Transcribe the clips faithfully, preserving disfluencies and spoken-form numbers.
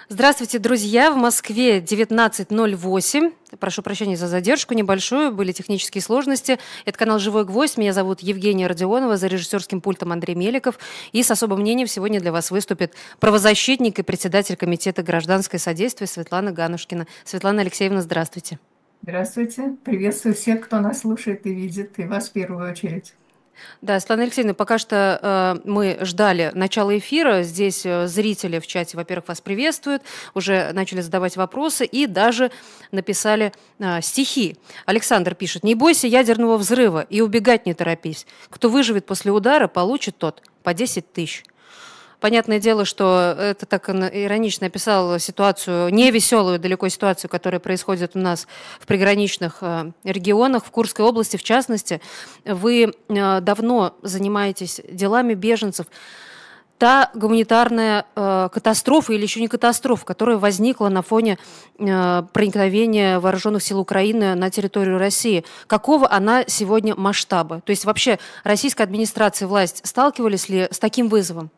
Здравствуйте, друзья! В Москве девятнадцать ноль восемь. Прошу прощения за задержку небольшую, были технические сложности. Это канал «Живой гвоздь». Меня зовут Евгения Родионова, за режиссерским пультом Андрей Меликов. И с особым мнением сегодня для вас выступит правозащитник и председатель Комитета гражданское содействие Светлана Ганушкина. Светлана Алексеевна, здравствуйте. Здравствуйте. Приветствую всех, кто нас слушает и видит, и вас в первую очередь. Да, Светлана Алексеевна, пока что э, мы ждали начала эфира. Здесь э, зрители в чате, во-первых, вас приветствуют, уже начали задавать вопросы и даже написали э, стихи. Александр пишет: «Не бойся ядерного взрыва и убегать не торопись. Кто выживет после удара, получит тот по десять тысяч». Понятное дело, что это так он иронично описал ситуацию, невеселую далеко ситуацию, которая происходит у нас в приграничных э, регионах, в Курской области в частности. Вы э, давно занимаетесь делами беженцев. Та гуманитарная э, катастрофа или еще не катастрофа, которая возникла на фоне э, проникновения вооруженных сил Украины на территорию России, какого она сегодня масштаба? То есть вообще российская администрация, власть сталкивались ли с таким вызовом?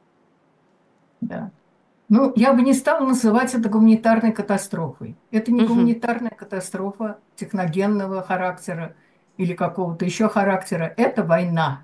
Да. Ну, я бы не стала называть это гуманитарной катастрофой. Это не Мгм. гуманитарная катастрофа техногенного характера или какого-то еще характера. Это война.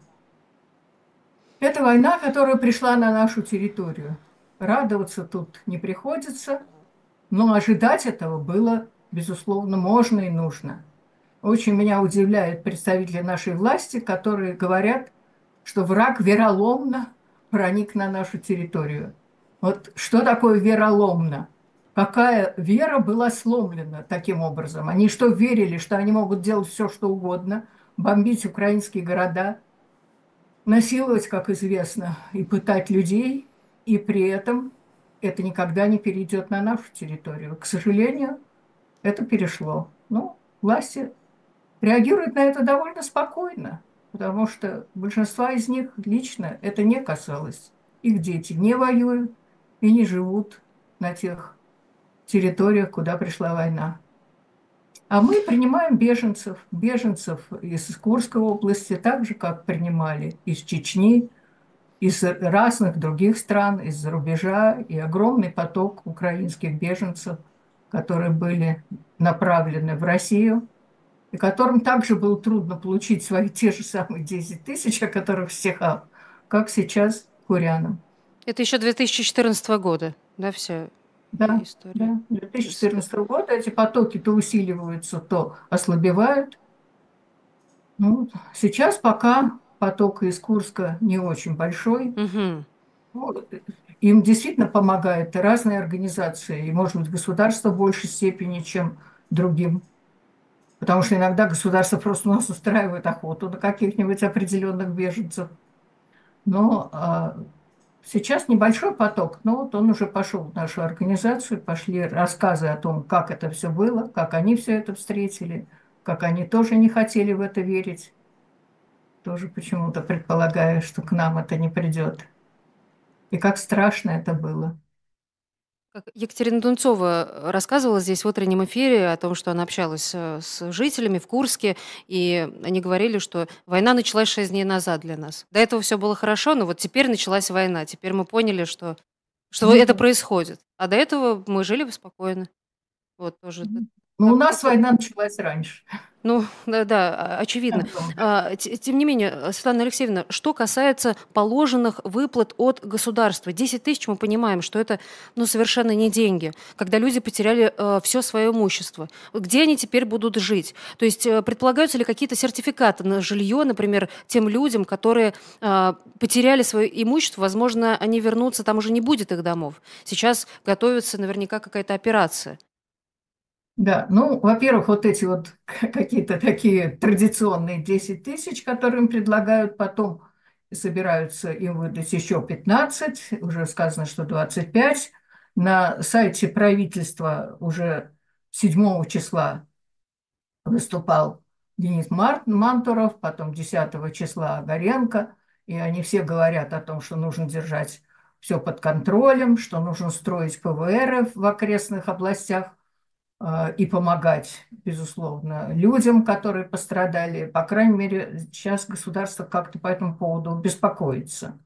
Это война, которая пришла на нашу территорию. Радоваться тут не приходится, но ожидать этого было, безусловно, можно и нужно. Очень меня удивляют представители нашей власти, которые говорят, что враг вероломно проник на нашу территорию. Вот что такое вероломно? Какая вера была сломлена таким образом? Они что, верили, что они могут делать все, что угодно, бомбить украинские города, насиловать, как известно, и пытать людей, и при этом это никогда не перейдет на нашу территорию. К сожалению, это перешло. Ну, власти реагируют на это довольно спокойно, потому что большинства из них лично это не касалось. Их дети не воюют и не живут на тех территориях, куда пришла война. А мы принимаем беженцев, беженцев из Курской области, так же, как принимали из Чечни, из разных других стран, из-за рубежа, и огромный поток украинских беженцев, которые были направлены в Россию, и которым также было трудно получить свои те же самые десять тысяч, о которых стихах, как сейчас курянам. Это еще две тысячи четырнадцатого года, да, вся Да, история. да. То есть, э, две тысячи четырнадцатого года эти потоки то усиливаются, то ослабевают. Ну, сейчас пока поток из Курска не очень большой. мгм. Ну, им действительно помогают и разные организации, и, может быть, государство в большей степени, чем другим. Потому что иногда государство просто у нас устраивает охоту на каких-нибудь определенных беженцев. Но а, сейчас небольшой поток, но вот он уже пошел в нашу организацию, пошли рассказы о том, как это все было, как они все это встретили, как они тоже не хотели в это верить, тоже почему-то предполагая, что к нам это не придет. И как страшно это было. Как Екатерина Дунцова э, рассказывала здесь в утреннем эфире о том, что она общалась э, с жителями в Курске, и они говорили, что война началась шесть дней назад для нас. До этого все было хорошо, но вот теперь началась война. Теперь мы поняли, что, что Ну это да. происходит. А до этого мы жили спокойно. Вот тоже т- Но у так- нас такой. война началась раньше. Ну, да-да, а очевидно. Намного. А, те тем не менее, э, Светлана Алексеевна, что касается положенных выплат от государства, десять тысяч мы понимаем, что это, ну, совершенно не деньги, когда люди потеряли, все свое имущество. Где они теперь будут жить? То есть, э, предполагаются ли какие-то сертификаты на жилье, например, тем людям, которые, а, потеряли свое имущество? Возможно, они вернутся, там уже не будет их домов. Сейчас готовится наверняка какая-то операция. Да, ну, во-первых, вот эти вот какие-то такие традиционные десять тысяч, которые им предлагают, потом собираются им выдать еще пятнадцать, уже сказано, что двадцать пять. На сайте правительства уже седьмого числа выступал Денис Мар- Мантуров, потом десятого числа Горенко, и они все говорят о том, что нужно держать все под контролем, что нужно строить P V R в окрестных областях, э, и помогать, безусловно, людям, которые пострадали. По крайней мере, сейчас государство как-то по этому поводу беспокоится.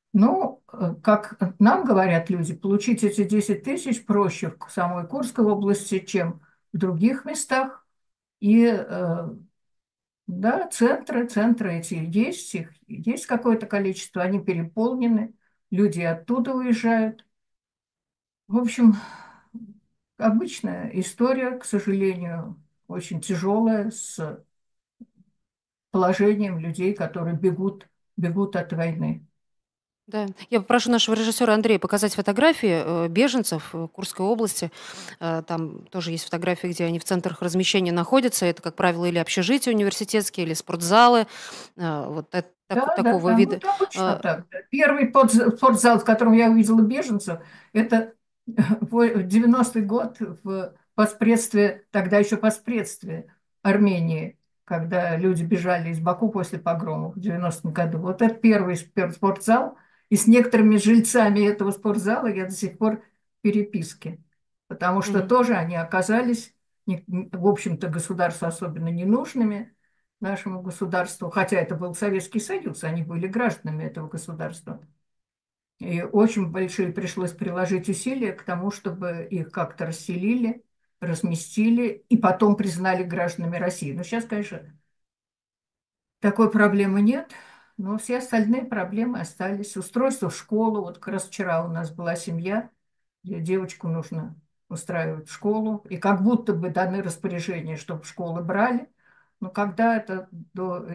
Ну, э, как нам говорят люди, получить эти десять тысяч проще в самой Курской области, чем в других местах. И э, да, центры, центры эти есть, их есть какое-то количество, они переполнены, люди оттуда уезжают. В общем, обычная история, к сожалению, очень тяжелая, с положением людей, которые бегут, бегут от войны. Да. Я попрошу нашего режиссера Андрея показать фотографии э, беженцев э, Курской области. Э, Там тоже есть фотографии, где они в центрах размещения находятся. Это, как правило, или общежития университетские, или спортзалы. Э, Вот так- так- Да, да, такого там вида. вот обычно Э, так. Да. Первый подз- спортзал, в котором я увидела беженцев, это в девяностый год в поспредстве, тогда еще поспредстве Армении, когда люди бежали из Баку после погромов в девяностом году. Вот это первый спор- спортзал, и с некоторыми жильцами этого спортзала я до сих пор в переписке, потому что мгм. тоже они оказались, не- в общем-то, государству особенно ненужными, нашему государству, хотя это был Советский Союз, они были гражданами этого государства. И очень большие пришлось приложить усилия к тому, чтобы их как-то расселили, разместили и потом признали гражданами России. Но сейчас, конечно, такой проблемы нет, но все остальные проблемы остались. Устройство в школу. Вот как раз вчера у нас была семья, где девочку нужно устраивать в школу, и как будто бы даны распоряжения, чтобы школы брали. Но когда это до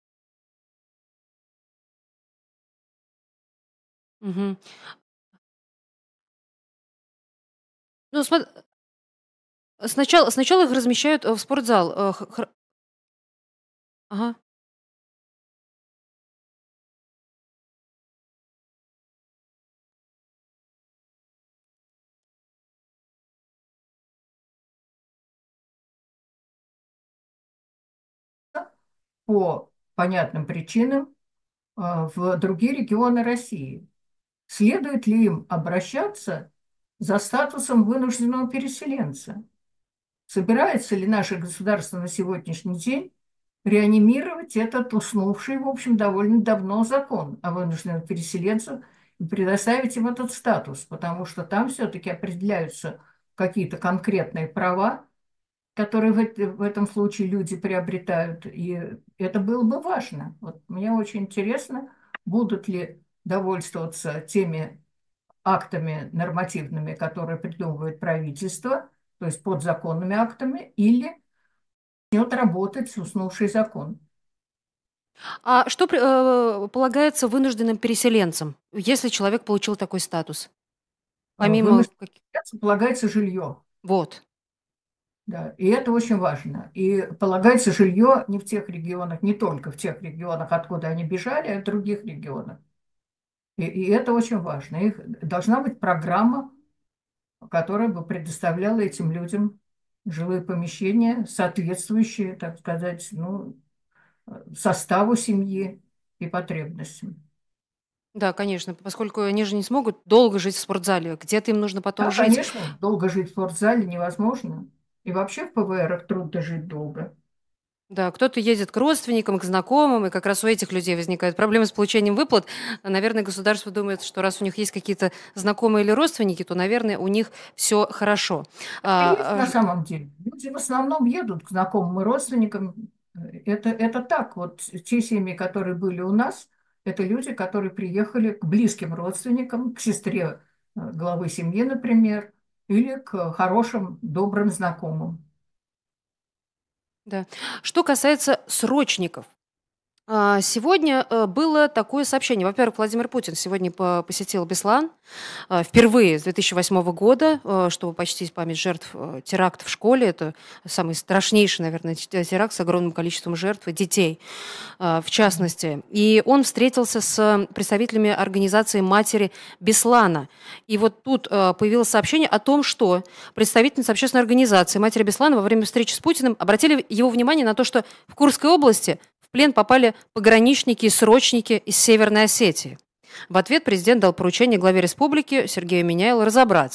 Мгм. Ну, смо- сначала, сначала их размещают э, в спортзал. Э, х- хр- Ага. по понятным причинам а, в другие регионы России. Следует ли им обращаться за статусом вынужденного переселенца? Собирается ли наше государство на сегодняшний день реанимировать этот уснувший, в общем, довольно давно закон о вынужденных переселенцах и предоставить им этот статус? Потому что там все-таки определяются какие-то конкретные права, которые в, эт- в этом случае люди приобретают. И это было бы важно. Вот мне очень интересно, будут ли довольствоваться теми актами нормативными, которые придумывает правительство, то есть подзаконными актами, или начнет работать уснувший закон. А что при- э, полагается вынужденным переселенцам, если человек получил такой статус? Э, Помимо Вынужденно каких... полагается жилье. Вот. Да, и это очень важно. И полагается жилье не в тех регионах, не только в тех регионах, откуда они бежали, а в других регионах. И, и это очень важно. Их должна быть программа, которая бы предоставляла этим людям жилые помещения, соответствующие, так сказать, ну, составу семьи и потребностям. Да, конечно, поскольку они же не смогут долго жить в спортзале. Где-то им нужно потом Да, жить. конечно, долго жить в спортзале невозможно. И вообще в ПВРах трудно жить долго. Да, кто-то едет к родственникам, к знакомым, и как раз у этих людей возникают проблемы с получением выплат. Наверное, государство думает, что раз у них есть какие-то знакомые или родственники, то, наверное, у них все хорошо. И есть А, а, на ж- самом деле. Люди в основном едут к знакомым и родственникам. Это, это так. Вот те семьи, которые были у нас, это люди, которые приехали к близким родственникам, к сестре э, главы семьи, например, или к хорошим, добрым знакомым. да. Что касается срочников. А, Сегодня э, было такое сообщение. Во-первых, Владимир Путин сегодня по- посетил Беслан. А, Впервые с две тысячи восьмого года, э, чтобы почтить память жертв э, теракта в школе. Это самый страшнейший, наверное, т- теракт с огромным количеством жертв и детей, э, в частности. И он встретился с представителями организации «Матери Беслана». И вот тут э, появилось сообщение о том, что представительницы общественной организации «Матери Беслана» во время встречи с Путиным обратили его внимание на то, что в Курской области в плен попали пограничники и срочники из Северной Осетии. В ответ президент дал поручение главе республики Сергею Миняйлу разобраться.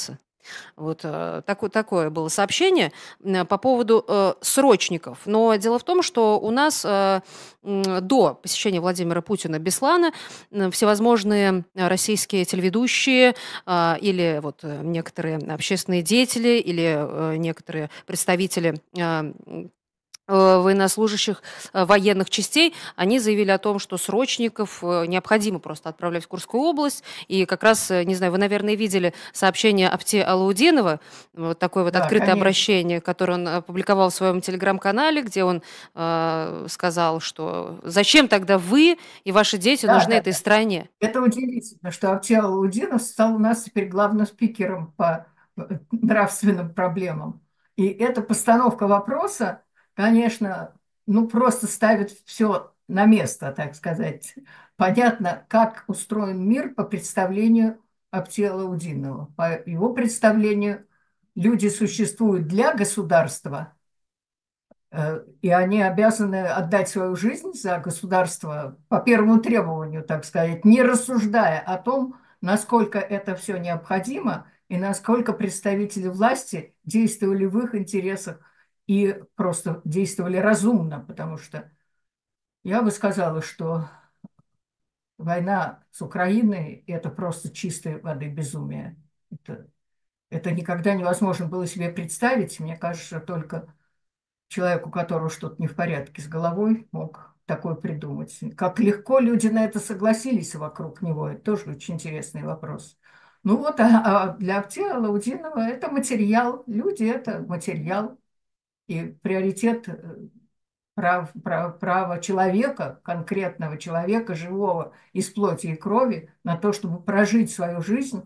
Вот э, тако- такое было сообщение м, по поводу э, срочников. Но дело в том, что у нас э, м, до посещения Владимира Путина Беслана м, всевозможные э, российские телеведущие а, или вот э, некоторые общественные деятели или э, некоторые представители а, э, военнослужащих э, военных частей, они заявили о том, что срочников э, необходимо просто отправлять в Курскую область. И как раз, э, не знаю, вы, наверное, видели сообщение Апте Алаудинова, вот такое вот Да, открытое конечно. обращение, которое он опубликовал в своем телеграм-канале, где он э, сказал, что зачем тогда вы и ваши дети Да, нужны да, этой да. стране? Это удивительно, что Авчал Лудинов стал у нас теперь главным спикером по э, нравственным проблемам. И эта постановка вопроса, конечно, ну просто ставит все на место, так сказать. Понятно, как устроен мир по представлению Аптела Удинова. По его представлению, люди существуют для государства, Э, и они обязаны отдать свою жизнь за государство по первому требованию, так сказать, не рассуждая о том, насколько это все необходимо и насколько представители власти действовали в их интересах и просто действовали разумно, потому что я бы сказала, что война с Украиной – это просто чистой воды безумие. Это, это никогда невозможно было себе представить. Мне кажется, только человек, у которого что-то не в порядке с головой, мог такое придумать. Как легко люди на это согласились вокруг него, это тоже очень интересный вопрос. Ну вот, а, а для Авдея Лаудинова это материал, люди это материал, и приоритет э, прав, прав, права человека, конкретного человека, живого из плоти и крови, на то, чтобы прожить свою жизнь,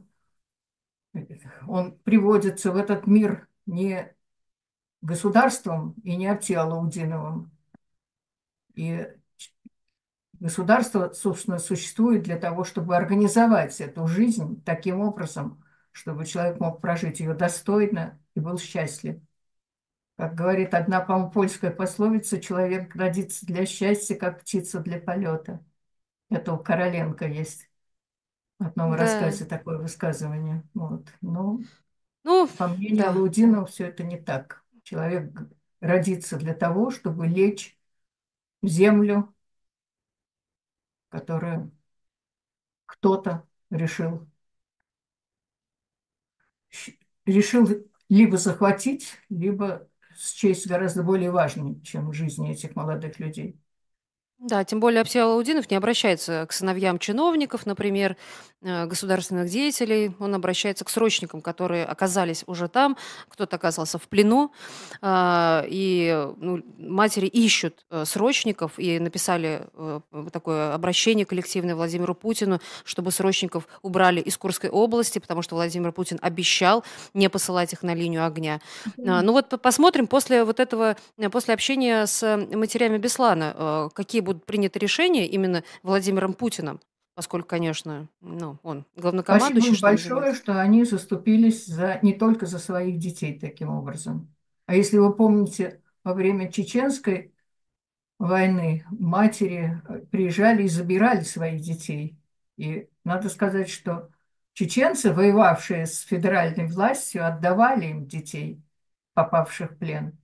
он приводится в этот мир не государством и не Авдеем Лаудиновым, и государство, собственно, существует для того, чтобы организовать эту жизнь таким образом, чтобы человек мог прожить ее достойно и был счастлив. Как говорит одна, по-моему, польская пословица, человек родится для счастья, как птица для полета. Это у Короленко есть в одном Да, рассказе такое высказывание. Вот. Но, ну, по мнению да. Лаудинова, все это не так. Человек родится для того, чтобы лечь в землю, которую кто-то решил решил либо захватить, либо счесть гораздо более важным, чем жизни этих молодых людей. Да, тем более Апсей Алаудинов не обращается к сыновьям чиновников, например, э, государственных деятелей. Он обращается к срочникам, которые оказались уже там, кто-то оказался в плену. а, И ну, матери ищут э, срочников и написали э, такое обращение коллективное Владимиру Путину, чтобы срочников убрали из Курской области, потому что Владимир Путин обещал не посылать их на линию огня. А, Ну вот по- посмотрим после вот этого, э, после общения с э, матерями Беслана, э, какие будут приняты решения именно Владимиром Путиным, поскольку, конечно, ну, он Спасибо главнокомандующий, им что большое, называется. что они заступились за, не только за своих детей таким образом. А если вы помните, во время Чеченской войны матери э, приезжали и забирали своих детей. И надо сказать, что чеченцы, воевавшие с федеральной властью, отдавали им детей, попавших в плен.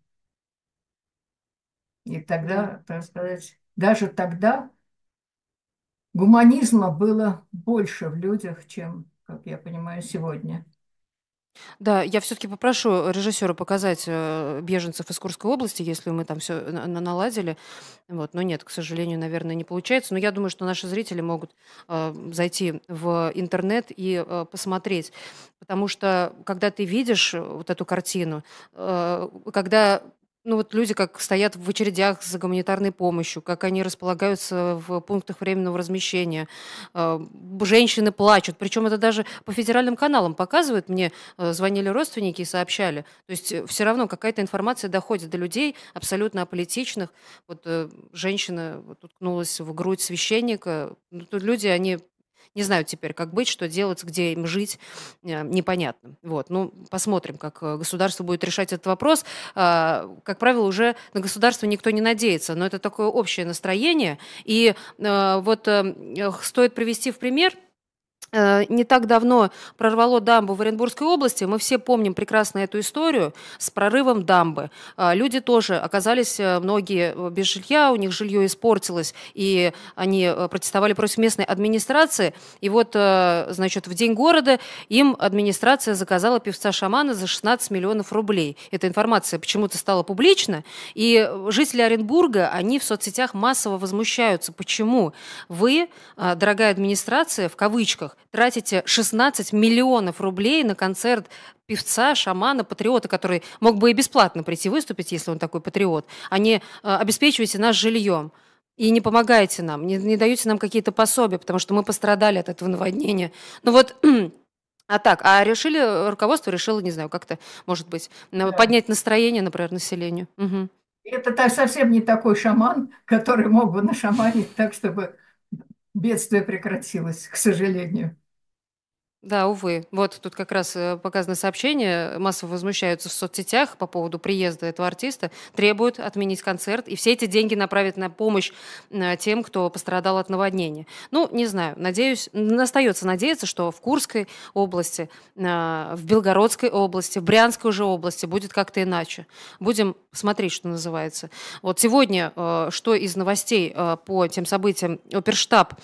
И Да. тогда, так сказать, даже тогда гуманизма было больше в людях, чем, как я понимаю, сегодня. Да, я все-таки попрошу режиссера показать э, беженцев из Курской области, если мы там все наладили. Вот. Но нет, к сожалению, наверное, не получается. Но я думаю, что наши зрители могут э, зайти в интернет и э, посмотреть. Потому что, когда ты видишь э, вот эту картину, э, когда ну вот люди как стоят в очередях за гуманитарной помощью, как они располагаются в пунктах временного размещения, э, женщины плачут, причем это даже по федеральным каналам показывают. Мне э, звонили родственники и сообщали. То есть все равно какая-то информация доходит до людей абсолютно аполитичных. Вот э, женщина вот уткнулась в грудь священника. Ну, тут люди, они не знают теперь, как быть, что делать, где им жить, э, непонятно. Вот. Ну, посмотрим, как э, государство будет решать этот вопрос. А, Как правило, уже на государство никто не надеется, но это такое общее настроение. И э, вот э, э, стоит привести в пример Э, не так давно прорвало дамбу в Оренбургской области. Мы все помним прекрасно эту историю с прорывом дамбы. А, люди тоже оказались, э, многие, э, без жилья, у них жилье испортилось, и они э, протестовали против местной администрации. И вот, э, значит, в День города им администрация заказала певца-шамана за шестнадцать миллионов рублей. Эта информация почему-то стала публична, и жители Оренбурга, они в соцсетях массово возмущаются. Почему вы, а, дорогая администрация, в кавычках, тратите шестнадцать миллионов рублей на концерт певца, шамана, патриота, который мог бы и бесплатно прийти выступить, если он такой патриот, а не а, обеспечиваете нас жильем и не помогаете нам, не, не даете нам какие-то пособия, потому что мы пострадали от этого наводнения. Ну вот, а так, а решили, руководство решило, не знаю, как-то, может быть, на- Да. поднять настроение, например, населению. Мгм. Это та- совсем не такой шаман, который мог бы нашаманить так, чтобы бедствие прекратилось, к сожалению. Да, увы. Вот тут как раз э, показано сообщение, массово возмущаются в соцсетях по поводу приезда этого артиста, требуют отменить концерт, и все эти деньги направить на помощь э, тем, кто пострадал от наводнения. Ну, не знаю, надеюсь, н- остается надеяться, что в Курской области, э, в Белгородской области, в Брянской уже области будет как-то иначе. Будем смотреть, что называется. Вот сегодня, э, что из новостей э, по тем событиям, Оперштаб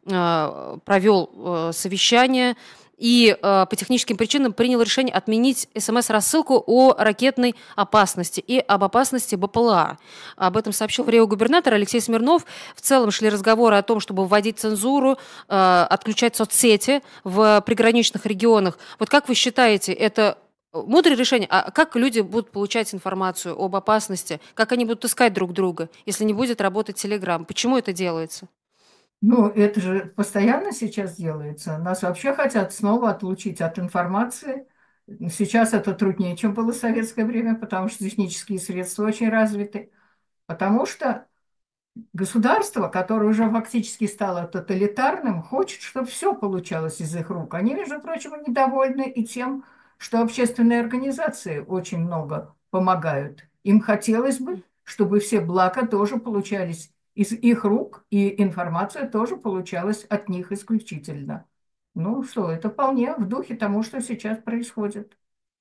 э, провел э, совещание, и э, по техническим причинам принял решение отменить смс-рассылку о ракетной опасности и об опасности БПЛА. Об этом сообщил в Рио губернатор Алексей Смирнов. В целом шли разговоры о том, чтобы вводить цензуру, э, отключать соцсети в приграничных регионах. Вот как вы считаете, это мудрое решение? А как люди будут получать информацию об опасности? Как они будут искать друг друга, если не будет работать Телеграм? Почему это делается? Ну, это же постоянно сейчас делается. Нас вообще хотят снова отлучить от информации. Сейчас это труднее, чем было в советское время, потому что технические средства очень развиты. Потому что государство, которое уже фактически стало тоталитарным, хочет, чтобы все получалось из их рук. Они, между прочим, недовольны и тем, что общественные организации очень много помогают. Им хотелось бы, чтобы все блага тоже получались из их рук, и информация тоже получалась от них исключительно. Ну что, это вполне в духе тому, что сейчас происходит.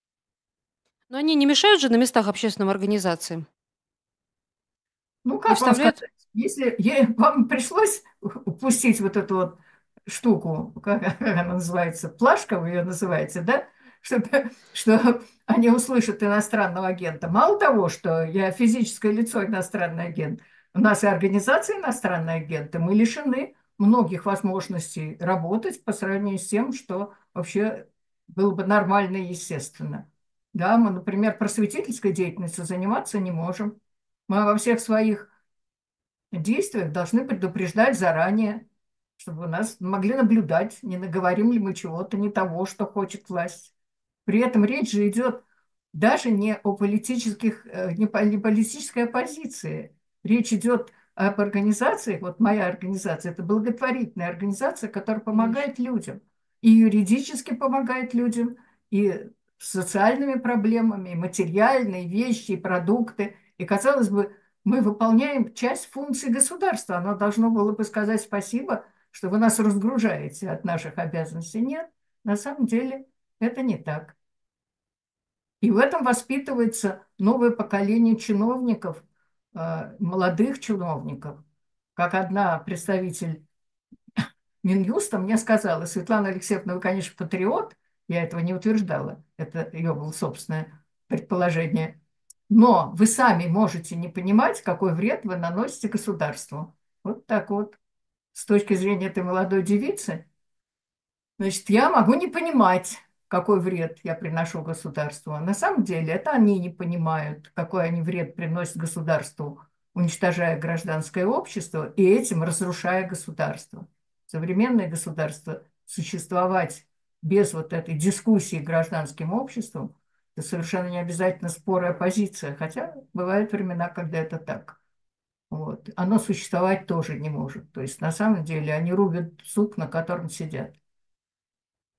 Но они не мешают же на местах общественным организациям? Ну, Не как вам вставляют? сказать, если е- вам пришлось упустить вот эту вот штуку, как, как она называется, плашка вы ее называете, да? Чтобы, что они услышат иностранного агента. Мало того, что я физическое лицо иностранный агент, у нас и организация иностранные агенты, мы лишены многих возможностей работать по сравнению с тем, что вообще было бы нормально и естественно. Да, мы, например, просветительской деятельностью заниматься не можем. Мы во всех своих действиях должны предупреждать заранее, чтобы нас могли наблюдать, не наговорим ли мы чего-то не того, что хочет власть. При этом речь же идет даже не о политических, э, не по- не политической оппозиции. Речь идет об организации, вот моя организация, это благотворительная организация, которая Конечно. помогает людям. И юридически помогает людям, и с социальными проблемами, и материальные вещи, и продукты. И, казалось бы, мы выполняем часть функций государства. Оно должно было бы сказать спасибо, что вы нас разгружаете от наших обязанностей. Нет, на самом деле это не так. И в этом воспитывается новое поколение чиновников, э, молодых чиновников. Как одна представитель Минюста мне сказала: Светлана Алексеевна, вы, конечно, патриот, я этого не утверждала, это ее было собственное предположение, но вы сами можете не понимать, какой вред вы наносите государству. Вот так вот, с точки зрения этой молодой девицы, значит, я могу не понимать, какой вред я приношу государству. А на самом деле это они не понимают, какой они вред приносят государству, уничтожая гражданское общество и этим разрушая государство. Современное государство существовать без вот этой дискуссии гражданским обществом, это совершенно не обязательно споры и оппозиция, хотя бывают времена, когда это так. Вот. Оно существовать тоже не может. То есть на самом деле они рубят сук, на котором сидят.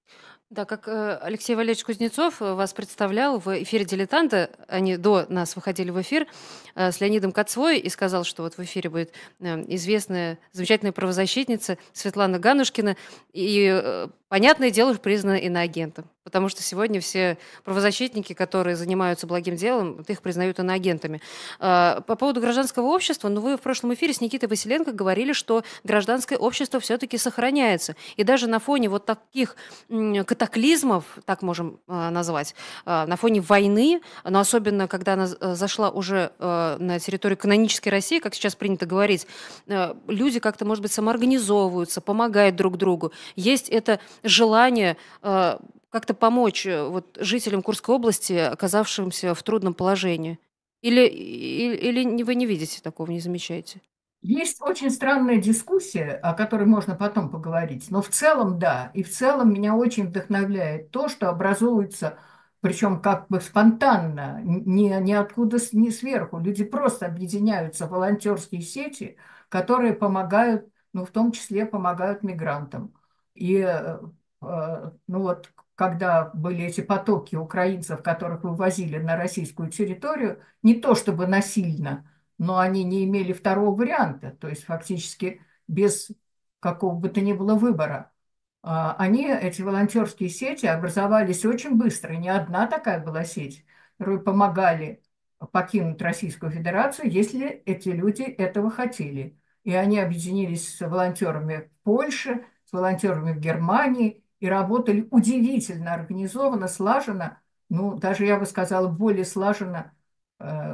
Да, как э, Алексей Валерьевич Кузнецов э, вас представлял в эфире «Дилетанта», они до нас выходили в эфир э, с Леонидом Кацвой и сказал, что вот в эфире будет э, известная, замечательная правозащитница Светлана Ганушкина, и, э, понятное дело, признана иноагентом. Потому что сегодня все правозащитники, которые занимаются благим делом, вот их признают иноагентами. А, По поводу гражданского общества, ну вы в прошлом эфире с Никитой Василенко говорили, что гражданское общество все-таки сохраняется. И даже на фоне вот таких м, катаклизмов, так можем а, назвать, а, на фоне войны, но особенно когда она э, зашла уже э, на территорию канонической России, как сейчас принято говорить, э, люди как-то, может быть, самоорганизовываются, помогают друг другу. Есть это желание э, как-то помочь э, вот, жителям Курской области, оказавшимся в трудном положении? Или, или, или не- вы не видите такого, не замечаете? Есть очень странная дискуссия, о которой можно потом поговорить, но в целом да, и в целом меня очень вдохновляет то, что образуется, причем как бы спонтанно, не, не откуда, с- не сверху. Люди просто объединяются в волонтерские сети, которые помогают, ну, в том числе помогают мигрантам. И, э, э, ну вот, когда были эти потоки украинцев, которых вывозили на российскую территорию, не то чтобы насильно, но они не имели второго варианта, то есть фактически без какого бы то ни было выбора. А, Они, эти волонтерские сети, образовались очень быстро. Не одна такая была сеть, которые помогали покинуть Российскую Федерацию, если эти люди этого хотели. И они объединились с волонтерами в Польше, с волонтерами в Германии и работали удивительно организованно, слаженно, ну, даже я бы сказала, более слаженно, э,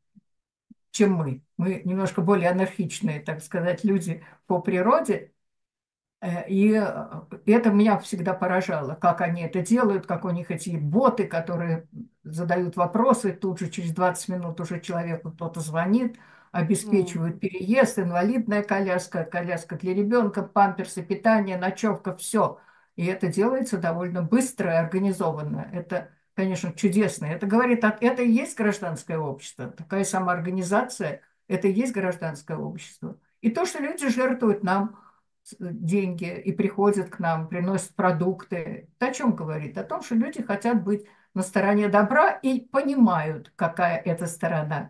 чем мы. Мы немножко более анархичные, так сказать, люди по природе. Э, И э, это меня всегда поражало, как они это делают, как у них эти боты, которые задают вопросы, тут же через двадцать минут уже человеку кто-то звонит, М. обеспечивают переезд, инвалидная коляска, коляска для ребенка, памперсы, питание, ночевка, все. И это делается довольно быстро и организованно. Это, конечно, чудесно. Это говорит, о- это и есть гражданское общество. Такая самоорганизация, это и есть гражданское общество. И то, что люди жертвуют нам деньги и приходят к нам, приносят продукты. Это о чем говорит? О том, что люди хотят быть на стороне добра и понимают, какая это сторона.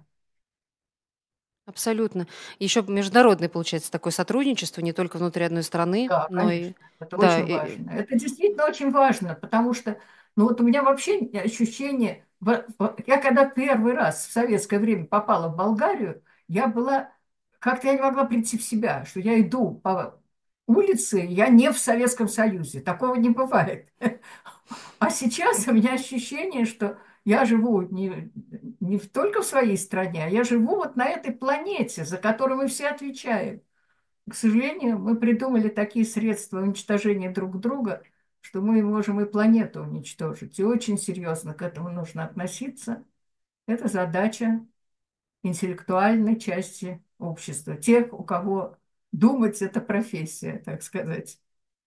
Абсолютно. Еще международное, получается, такое сотрудничество, не только внутри одной страны, Да, но и... конечно, это Да, очень и- важно. Это действительно очень важно, потому что, ну вот у меня вообще ощущение, в- в- я когда первый раз в советское время попала в Болгарию, я была, как-то я не могла прийти в себя, что я иду по улице, я не в Советском Союзе, такого не бывает. А сейчас у меня ощущение, что я живу не, не в- только в своей стране, а я живу вот на этой планете, за которую мы все отвечаем. К сожалению, мы придумали такие средства уничтожения друг друга, что мы можем и планету уничтожить. И очень серьезно к этому нужно относиться. Это задача интеллектуальной части общества. Тех, у кого думать– это профессия, так сказать.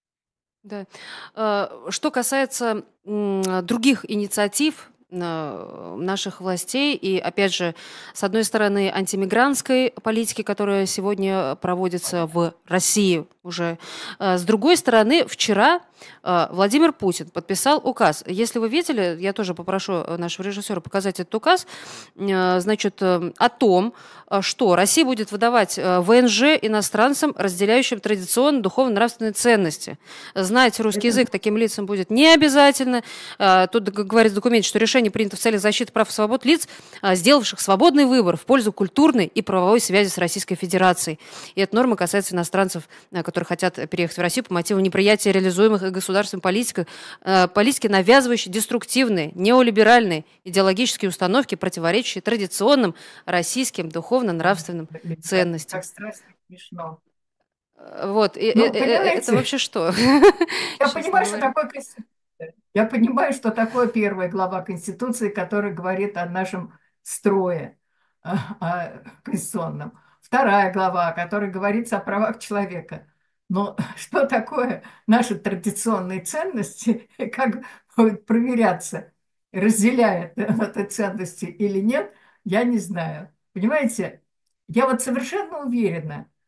да. А, Что касается м, других инициатив на- наших властей и, опять же, с одной стороны, антимигрантской политики, которая сегодня проводится в России уже, а с другой стороны, вчера а, Владимир Путин подписал указ. Если вы видели, я тоже попрошу э, нашего режиссера показать этот указ, э, значит, э, о том, э, что Россия будет выдавать э, вэ эн жэ иностранцам, разделяющим традиционно духовно-нравственные ценности. Знать русский Это язык таким лицам будет не обязательно. Э, Тут г- говорится в документе, что решение принято в целях защиты прав и свобод лиц, э, сделавших свободный выбор в пользу культурной и правовой связи с Российской Федерацией. И эта норма касается иностранцев, э, которые хотят переехать в Россию по мотивам неприятия реализуемых и государственной политикой, э, политики, навязывающей деструктивные, неолиберальные идеологические установки, противоречащие традиционным российским духовно-нравственным так, ценностям. так страшно смешно. Э, Вот, и, э, Ну, э, э, это понимаете, вообще что, я честно понимаю, что говоря? такое Конституция. Я понимаю, что такое первая глава Конституции, которая говорит о нашем строе а, о конституционном. Вторая глава, которая говорит о правах человека. Но что такое наши традиционные ценности, и как будет проверяться, разделяет он эти ценности или нет, я не знаю. Понимаете, я вот совершенно уверена,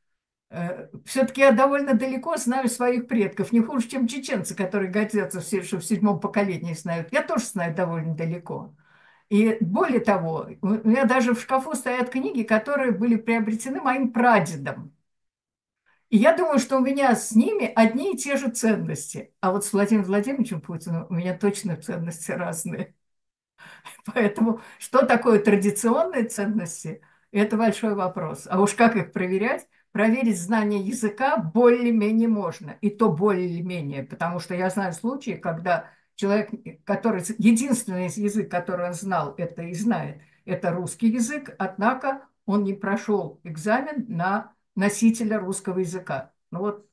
Все-таки я довольно далеко знаю своих предков, не хуже, чем чеченцы, которые годятся все, что в седьмом поколении знают. Я тоже знаю довольно далеко. И более того, у меня даже в шкафу стоят книги, которые были приобретены моим прадедом. И я думаю, что у меня с ними одни и те же ценности. А вот с Владимиром Владимировичем Путиным у меня точно ценности разные. Поэтому что такое традиционные ценности, это большой вопрос. А уж как их проверять? Проверить знание языка более-менее можно. И то более-менее, потому что я знаю случаи, когда человек, который единственный язык, который он знал, это и знает, это русский язык, однако он не прошел экзамен на носителя русского языка. Ну вот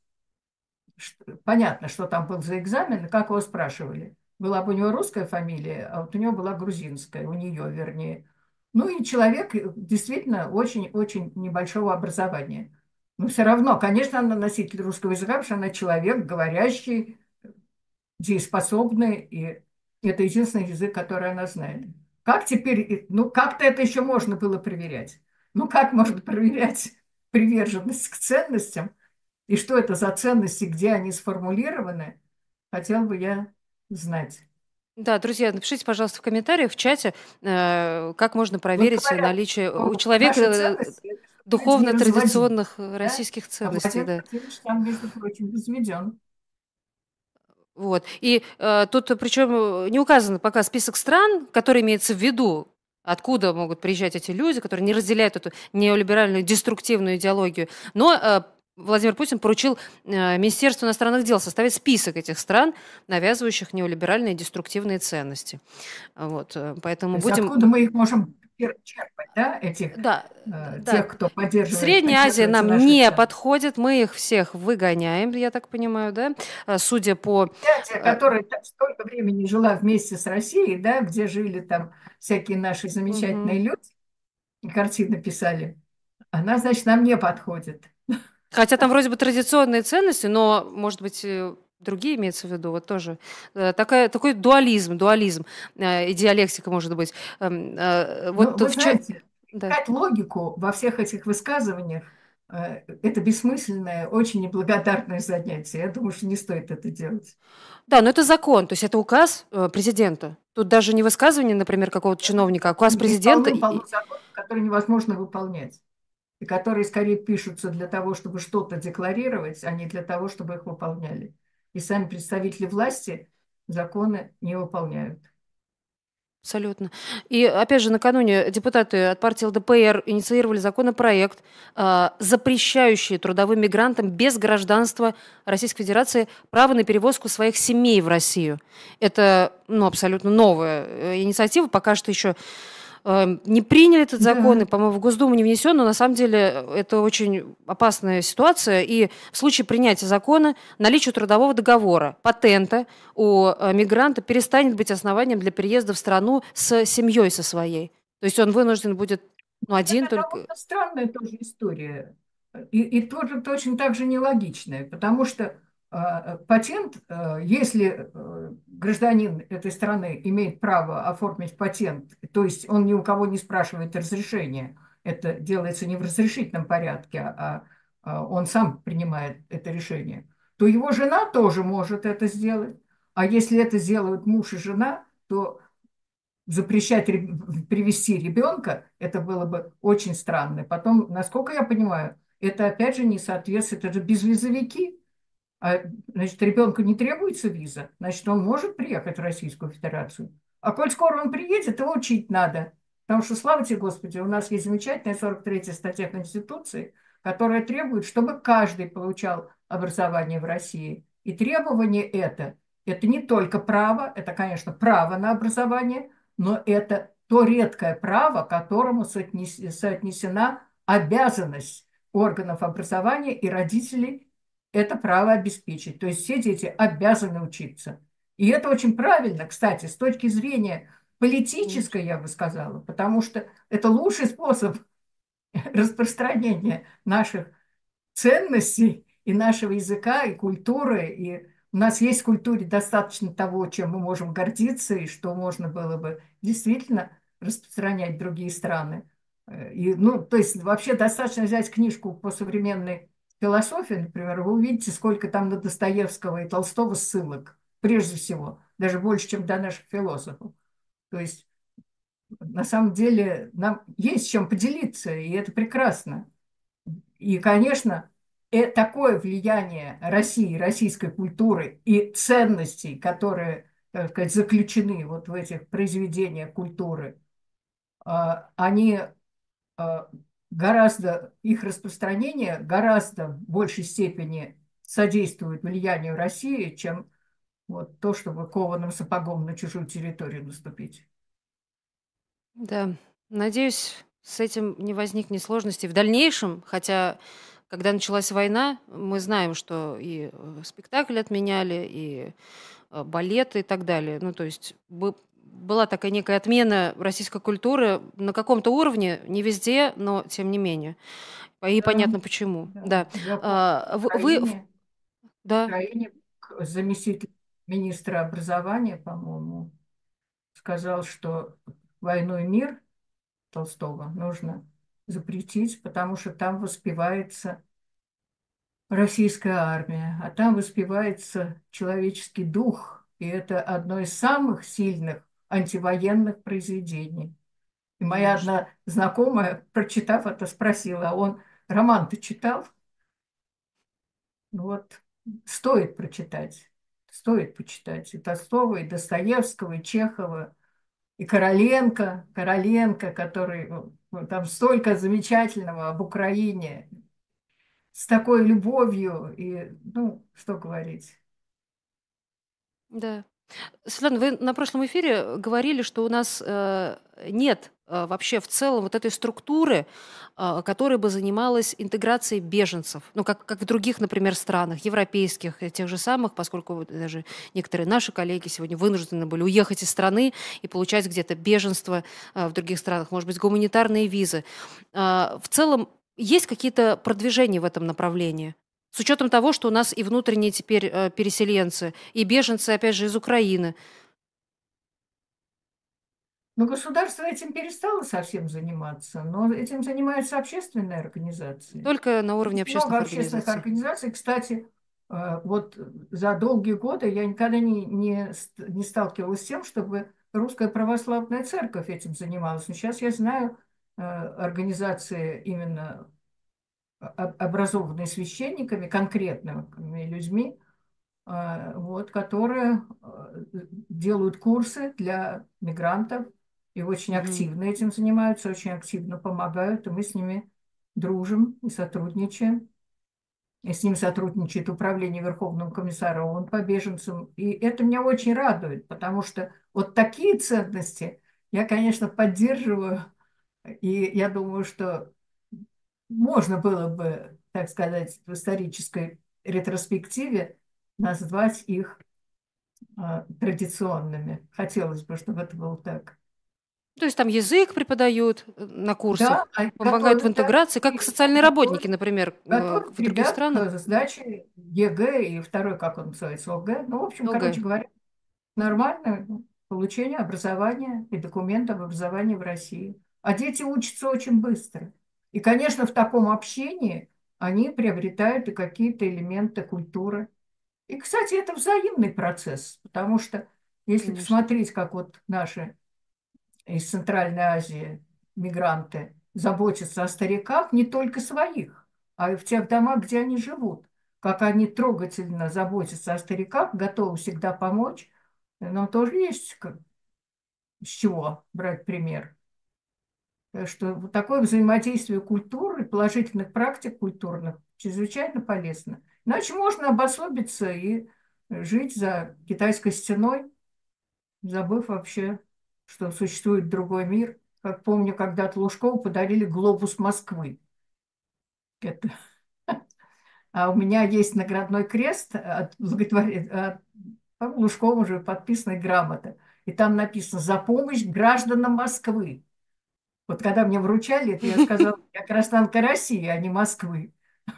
понятно, что там был за экзамен, как его спрашивали. Была бы у него русская фамилия, а вот у него была грузинская, у нее, вернее. Ну и человек действительно очень-очень небольшого образования. Но все равно, конечно, она носитель русского языка, потому что она человек, говорящий, дееспособный, и это единственный язык, который она знает. Как теперь, ну как-то это еще можно было проверять. Ну как можно проверять приверженность к ценностям, и что это за ценности, где они сформулированы, хотел бы я знать. Да, друзья, напишите, пожалуйста, в комментариях, в чате, э, как можно Вот проверить говорят, наличие у что человека наши э, ценности– это чтобы люди не разводились, духовно-традиционных э, да? российских А ценностей, Владимир да. Владимирович там, между прочим, разведен. Вот. И э, тут причем не указан пока список стран, которые имеется в виду, откуда могут приезжать эти люди, которые не разделяют эту неолиберальную деструктивную идеологию. Но э, Владимир Путин поручил э, Министерству иностранных дел составить список этих стран, навязывающих неолиберальные деструктивные ценности. Вот. э, То Поэтому есть будем... откуда мы их можем черпать, да, этих, Да, э, да. тех, кто поддерживает, Средняя Азия придерживается нам наших не ценностей. подходит, мы их всех выгоняем, я так понимаю, да, А, судя по... Азия, э, которая так столько времени жила вместе с Россией, да, где жили там всякие наши мгм. замечательные люди, и картины писали, она, значит, нам не подходит. Хотя там вроде бы традиционные ценности, но, может быть, э, другие имеется в виду, вот тоже. Э, такая, такой дуализм, дуализм, э, и диалектика может быть. Эм, э, Ну, вот вы в чё... знаете, Да. искать логику во всех этих высказываниях– э, это бессмысленное, очень неблагодарное занятие. Я думаю, что не стоит это делать. Да, но это закон, то есть это указ э, президента. Тут даже не высказывание, например, какого-то чиновника, а указ Там есть президента. И, полным-полно и- законов, которые невозможно выполнять. И которые скорее пишутся для того, чтобы что-то декларировать, а не для того, чтобы их выполняли. И сами представители власти законы не выполняют. Абсолютно. И опять же, накануне депутаты от партии эл дэ пэ эр инициировали законопроект, а, запрещающий трудовым мигрантам без гражданства Российской Федерации право на перевозку своих семей в Россию. Это, ну, абсолютно новая э, инициатива, пока что еще э, не приняли этот закон, и, Да, по-моему, в Госдуму не внесен, но на самом деле э, это очень опасная ситуация. И в случае принятия закона наличие трудового договора, патента у э, мигранта перестанет быть основанием для переезда в страну с семьей со своей. То есть он вынужден будет, ну, один это только. довольно странная тоже история. И, и тоже точно так же нелогичная, потому что э, патент, э, если э, гражданин этой страны имеет право оформить патент, то есть он ни у кого не спрашивает разрешения, это делается не в разрешительном порядке, а, а он сам принимает это решение, то его жена тоже может это сделать. А если это сделают муж и жена, то запрещать реб- привести ребенка, это было бы очень странно. Потом, насколько я понимаю, это опять же не соответствует, это же безвизовики. А, значит, ребенку не требуется виза, значит, он может приехать в Российскую Федерацию. А коль скоро он приедет, его учить надо. Потому что, слава тебе, Господи, у нас есть замечательная сорок третья статья Конституции, которая требует, чтобы каждый получал образование в России. И требование это, это не только право, это, конечно, право на образование, но это то редкое право, которому соотнес- соотнесена обязанность органов образования и родителей это право обеспечить. То есть все дети обязаны учиться. И это очень правильно, кстати, с точки зрения политической, я бы сказала, потому что это лучший способ распространения наших ценностей и нашего языка, и культуры. И у нас есть в культуре достаточно того, чем мы можем гордиться, и что можно было бы действительно распространять в другие страны. Э, И, ну, то есть вообще достаточно взять книжку по современной философия, например, вы увидите, сколько там на Достоевского и Толстого ссылок, прежде всего, даже больше, чем до наших философов. То есть, на самом деле, нам есть чем поделиться, и это прекрасно. И, конечно, э, такое влияние России, российской культуры и ценностей, которые, так сказать, заключены вот в этих произведениях культуры, а, они а, гораздо, их распространение гораздо в большей степени содействует влиянию России, чем вот то, чтобы кованым сапогом на чужую территорию наступить. Да, надеюсь, с этим не возникнет сложностей в дальнейшем, хотя, когда началась война, мы знаем, что и э, спектакли отменяли, и э, балеты и так далее. Ну, то есть бы- была такая некая отмена российской культуры на каком-то уровне, не везде, но тем не менее. И Да, понятно почему. да. Да. Я помню, А, в вы, вы в- Украине, в да. Украине к- заместитель министра образования, по-моему, сказал, что «Войну и мир» Толстого нужно запретить, потому что там воспевается российская армия, а там воспевается человеческий дух, и это одно из самых сильных антивоенных произведений. И моя Конечно. одна знакомая, прочитав это, спросила: а он роман-то читал? Ну вот, стоит прочитать, стоит почитать и Толстого, и Достоевского, и Чехова, и Короленко, Короленко, который, ну, там столько замечательного об Украине, с такой любовью, и, ну, что говорить. Да. Светлана, вы на прошлом эфире говорили, что у нас э, нет э, вообще в целом вот этой структуры, а, которая бы занималась интеграцией беженцев, ну, как, как в других, например, странах, европейских, э, тех же самых, поскольку вот даже некоторые наши коллеги сегодня вынуждены были уехать из страны и получать где-то беженство э, в других странах, может быть, гуманитарные визы. А, в целом, есть какие-то продвижения в этом направлении? С учетом того, что у нас и внутренние теперь э, переселенцы, и беженцы, опять же, из Украины. Но государство этим перестало совсем заниматься, но этим занимаются общественные организации. Только на уровне Есть много общественных общественных организаций. организаций. Кстати, э, вот за долгие годы я никогда не, не, ст- не сталкивалась с тем, чтобы Русская Православная Церковь этим занималась. Но сейчас я знаю э, организации именно о- образованные священниками, конкретными людьми, э, вот, которые э, делают курсы для мигрантов и очень Мгм. активно этим занимаются, очень активно помогают, и мы с ними дружим и сотрудничаем. И с ним сотрудничает Управление Верховного комиссара ООН по беженцам. И это меня очень радует, потому что вот такие ценности я, конечно, поддерживаю. И я думаю, что можно было бы, так сказать, в исторической ретроспективе назвать их а, традиционными. Хотелось бы, чтобы это было так. То есть там язык преподают э, на Да, курсах, они помогают в готовят, да, интеграции, как и социальные работники, готовят, например, э, готовят в других ребят странах. к сдаче ЕГЭ и второй, как он называется, ОГЭ. Ну, в общем, ОГЭ. короче говоря, нормальное получение образования и документов об образовании в России. А дети учатся очень быстро. И, конечно, в таком общении они приобретают и какие-то элементы культуры. И, кстати, это взаимный процесс, потому что если Конечно. посмотреть, как вот наши из Центральной Азии мигранты заботятся о стариках, не только своих, а и в тех домах, где они живут, как они трогательно заботятся о стариках, готовы всегда помочь, но тоже есть как- с чего брать пример. Так что вот такое взаимодействие культуры, положительных практик культурных чрезвычайно полезно. Иначе можно обособиться и жить за китайской стеной, забыв вообще, что существует другой мир. Как помню, когда-то Лужкову подарили глобус Москвы. Это. А у меня есть наградной крест от, благотвор- от по-моему, Лужкову уже подписанная грамота. И там написано «За помощь гражданам Москвы». Вот когда мне вручали это, я сказала, я гражданка России, а не Москвы.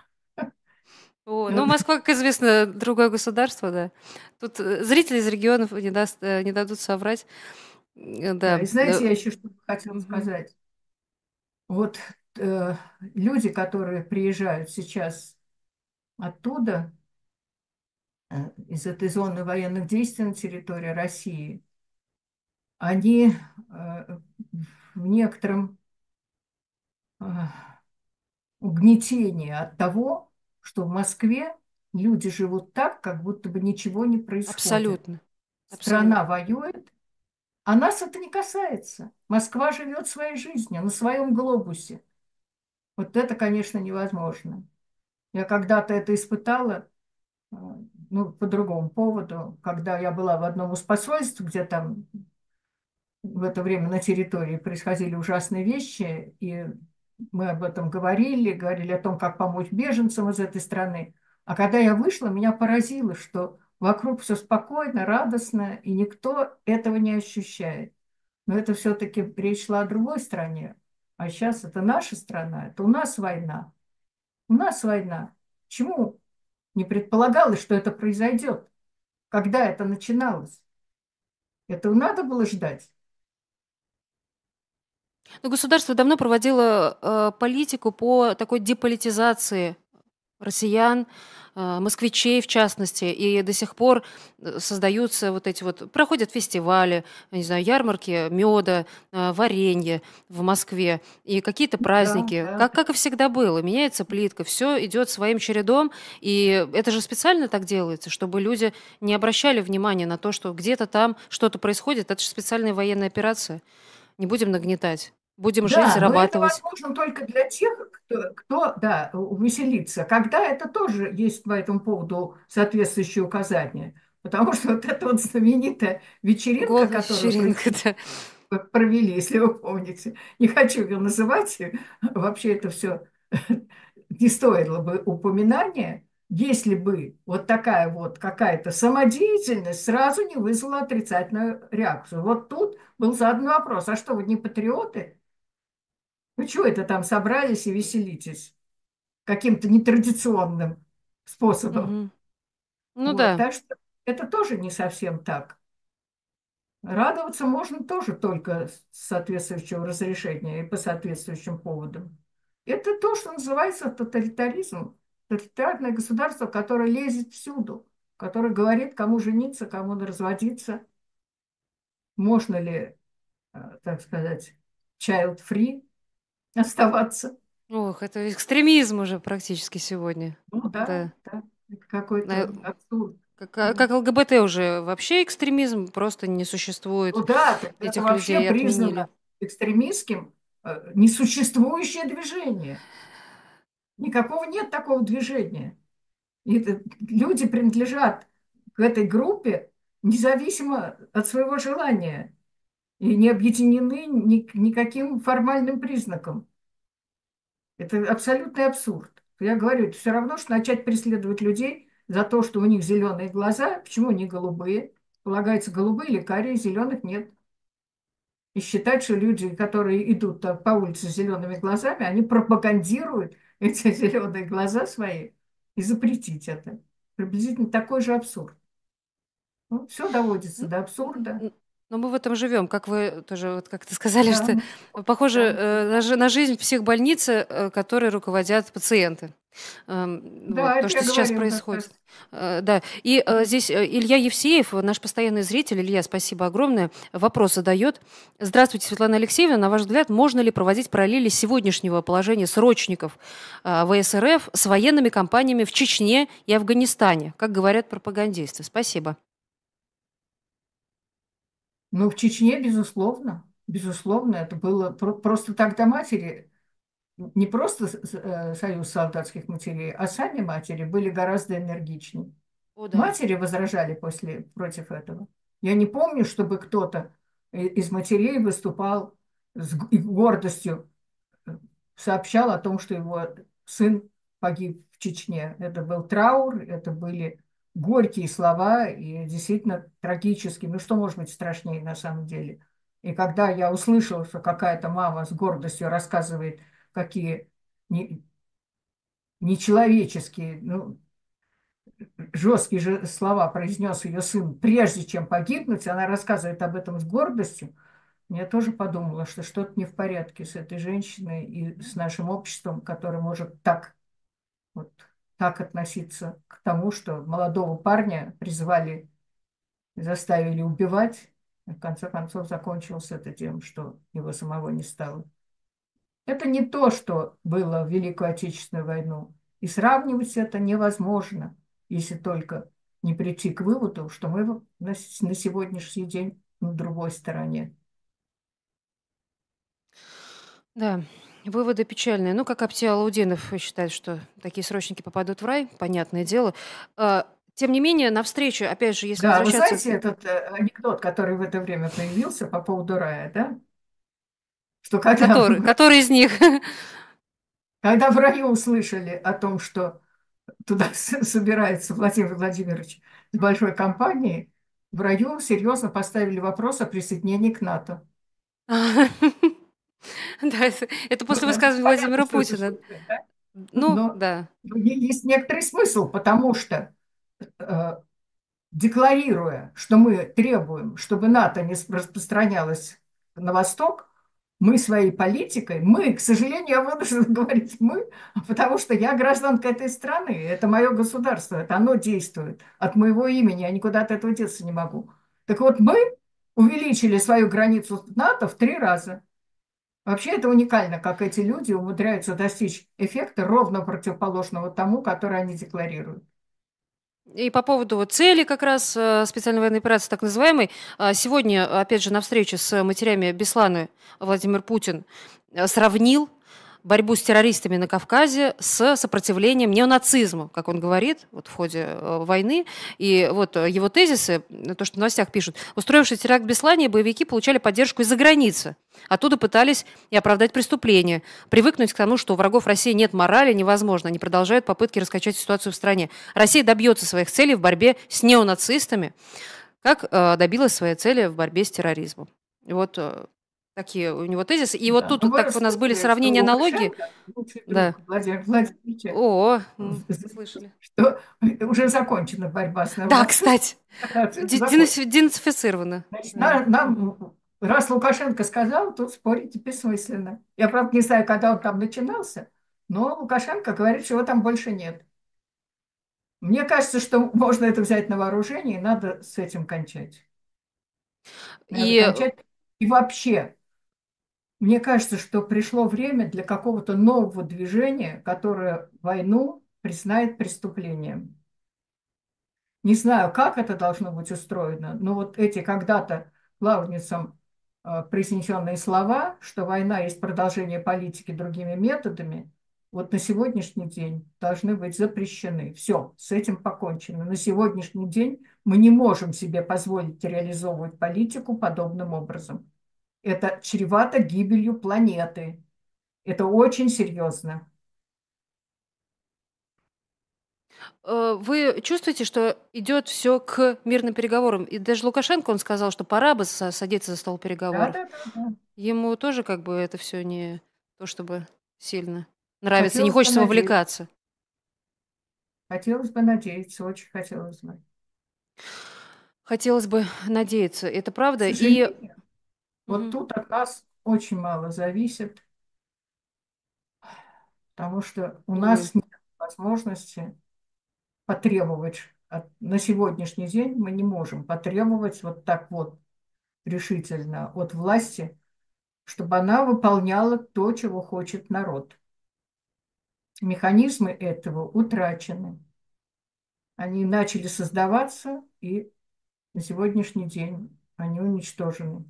О, ну, Вот. Москва, как известно, другое государство, да. Тут э, зрители из регионов не, даст, э, не дадут соврать. Э, Да, и Да. знаете, э, я еще что хотела мгм. сказать. Вот э, люди, которые приезжают сейчас, оттуда, э, из этой зоны военных действий на территории России, они э, в некотором э, угнетении от того, что в Москве люди живут так, как будто бы ничего не происходит. Абсолютно. Страна Абсолютно. воюет, а нас это не касается. Москва живет своей жизнью на своем глобусе. Вот это, конечно, невозможно. Я когда-то это испытала, э, ну, по другому поводу, когда я была в одном из посольств, где там в это время на территории происходили ужасные вещи, и мы об этом говорили, говорили о том, как помочь беженцам из этой страны. А когда я вышла, меня поразило, что вокруг все спокойно, радостно, и никто этого не ощущает. Но это все-таки речь шла о другой стране. А сейчас это наша страна, это у нас война. У нас война. Почему не предполагалось, что это произойдет? Когда это начиналось? Этого надо было ждать. Но государство давно проводило э, политику по такой деполитизации россиян, э, москвичей в частности, и до сих пор э, создаются вот эти вот, проходят фестивали, не знаю, ярмарки меда, э, варенья в Москве и какие-то Да, праздники, да. как, как и всегда было, меняется плитка, все идет своим чередом, и это же специально так делается, чтобы люди не обращали внимания на то, что где-то там что-то происходит, это же специальная военная операция. Не будем нагнетать. Будем жить, Да, но это зарабатывать. возможно только для тех, кто, кто, да, веселится. Когда это тоже есть по этому поводу соответствующие указания. Потому что вот эта вот знаменитая вечеринка, которую Гол-вечеринка, да. провели, если вы помните. Не хочу ее называть, вообще это все не стоило бы упоминания, если бы вот такая вот какая-то самодеятельность сразу не вызвала отрицательную реакцию. Вот тут был задан вопрос, а что, вы не патриоты? Вы чего это там собрались и веселитесь каким-то нетрадиционным способом? Мгм. Ну Вот, да. так что это тоже не совсем так. Радоваться можно тоже только с соответствующего разрешения и по соответствующим поводам. Это то, что называется тоталитаризм. Тоталитарное государство, которое лезет всюду, которое говорит, кому жениться, кому разводиться, можно ли, э, так сказать, child-free оставаться. Ох, это экстремизм уже практически сегодня. Ну да, Да. да, это На какой-то абсурд. как а, Да. как ЛГБТ уже вообще экстремизм, просто не Ну существует. да, так это Этих вообще людей признано отменили. экстремистским, э, несуществующее движение. Никакого нет такого движения. И это- люди принадлежат к этой группе независимо от своего желания и не объединены ни, никаким формальным признаком. Это абсолютный абсурд. Я говорю, это все равно, что начать преследовать людей за то, что у них зеленые глаза. Почему они голубые? Полагается, голубые или карие, зеленых нет. И считать, что люди, которые идут так по улице с зелеными глазами, они пропагандируют эти зеленые глаза свои и запретить это. Приблизительно такой же абсурд. Ну, все доводится Н до н абсурда. н но мы в этом живем. Как вы тоже вот как-то сказали, Да, что похоже, да, э, на жи на жизнь психбольницы, э, которой руководят пациенты. Эм, вот да, то, это я что сейчас говорила как раз. происходит. Э, да. И, э, Да. здесь, э, Илья Евсеев, э, наш постоянный зритель. Илья, спасибо огромное. Вопрос задает. Здравствуйте, Светлана Алексеевна. На ваш взгляд, можно ли проводить параллели сегодняшнего положения срочников, а, вэ эс эр эф с военными кампаниями в Чечне и Афганистане, как говорят пропагандисты? Спасибо. Ну, в Чечне, безусловно, безусловно, это было про- просто тогда матери, не просто с- с- э, союз солдатских матерей, а сами матери были гораздо энергичнее. О да. Матери возражали после, против этого. Я не помню, чтобы кто-то и- из матерей выступал с г- и гордостью, э, сообщал о том, что его сын погиб в Чечне. Это был траур, это были горькие слова и действительно трагические. Ну что может быть страшнее на самом деле? И когда я услышала, что какая-то мама с гордостью рассказывает, какие не- нечеловеческие, ну, жесткие же слова произнес ее сын, прежде чем погибнуть, она рассказывает об этом с гордостью, я тоже подумала, что что-то не в порядке с этой женщиной и с нашим обществом, которое может так, вот, так относиться к тому, что молодого парня призвали и заставили убивать. И в конце концов закончилось это тем, что его самого не стало. Это не то, что было в Великую Отечественную войну. И сравнивать это невозможно, если только не прийти к выводу, что мы на на сегодняшний день на другой стороне. Да, выводы печальные. Ну, как Апти Алаудинов считает, что такие срочники попадут в рай, понятное дело. А, Тем не менее, навстречу, опять же, если Да, вы возвращаться... знаете этот э, анекдот, который в это время появился по поводу рая, да? Что когда, Который, в- который из них? когда в раю услышали о том, что туда с- собирается Владимир Владимирович с большой компанией, в раю серьезно поставили вопрос о присоединении к НАТО. Да, это это Ну, после э, высказывания понятно, Владимира что это Путина. шутка, да? Ну Но да. есть некоторый смысл, потому что э, декларируя, что мы требуем, чтобы НАТО не распространялось на восток, мы своей политикой, мы, к сожалению, я вынуждена говорить мы, потому что я гражданка этой страны, это мое государство, это оно действует от моего имени, я никуда от этого деться не могу. Так вот, мы увеличили свою границу НАТО в три раза. Вообще это уникально, как эти люди умудряются достичь эффекта ровно противоположного тому, который они декларируют. И по поводу вот цели как раз э, специальной военной операции, так называемой, а, сегодня, опять же, на встрече с матерями Бесланы Владимир Путин э, сравнил борьбу с террористами на Кавказе с сопротивлением неонацизму, как он говорит, вот в ходе э, войны. И вот э, его тезисы, э, то, что в новостях пишут, устроившие теракт в Беслане, боевики получали поддержку из-за границы. Оттуда пытались и оправдать преступление. Привыкнуть к тому, что у врагов России нет морали, невозможно. Они продолжают попытки раскачать ситуацию в стране. Россия добьется своих целей в борьбе с неонацистами, как э, добилась своей цели в борьбе с терроризмом. И вот э, такие у него тезисы. И вот Да. тут Но вот вы так у нас были слышали, что сравнения, аналогии. Лукашенко, лучший Да. друг Владимира Владимировича, О, м, слышали. что уже закончена борьба с Да, нацизмом. кстати, Нацизм де- закончен. денаци- денацифицировано. Значит, Да. на- Мгм. нам, раз Лукашенко сказал, тут спорить бессмысленно. Я, правда, не знаю, когда он там начинался, но Лукашенко говорит, что его там больше нет. Мне кажется, что можно это взять на вооружение, и надо с этим кончать. Надо И кончать. И вообще, мне кажется, что пришло время для какого-то нового движения, которое войну признает преступлением. Не знаю, как это должно быть устроено, но вот эти когда-то Клаузницем э, произнесенные слова, что война есть продолжение политики другими методами, вот на сегодняшний день должны быть запрещены. Все, с этим покончено. На сегодняшний день мы не можем себе позволить реализовывать политику подобным образом. Это чревато гибелью планеты. Это очень серьезно. э, вы чувствуете, что идет все к мирным переговорам? И даже Лукашенко, он сказал, что пора бы са- садиться за стол Да, переговоров. да, да, да. Ему тоже как бы это все не то, чтобы сильно нравится, и не Хотелось бы хочется надеяться. вовлекаться. Хотелось бы надеяться, очень хотелось бы. Хотелось бы надеяться, это К правда. И сожалению, вот мгм, тут от нас очень мало зависит, потому что у увы. нас нет возможности потребовать. От- на сегодняшний день мы не можем потребовать вот так вот решительно от власти, чтобы она выполняла то, чего хочет народ. Механизмы этого утрачены. Они начали создаваться, и на сегодняшний день они уничтожены.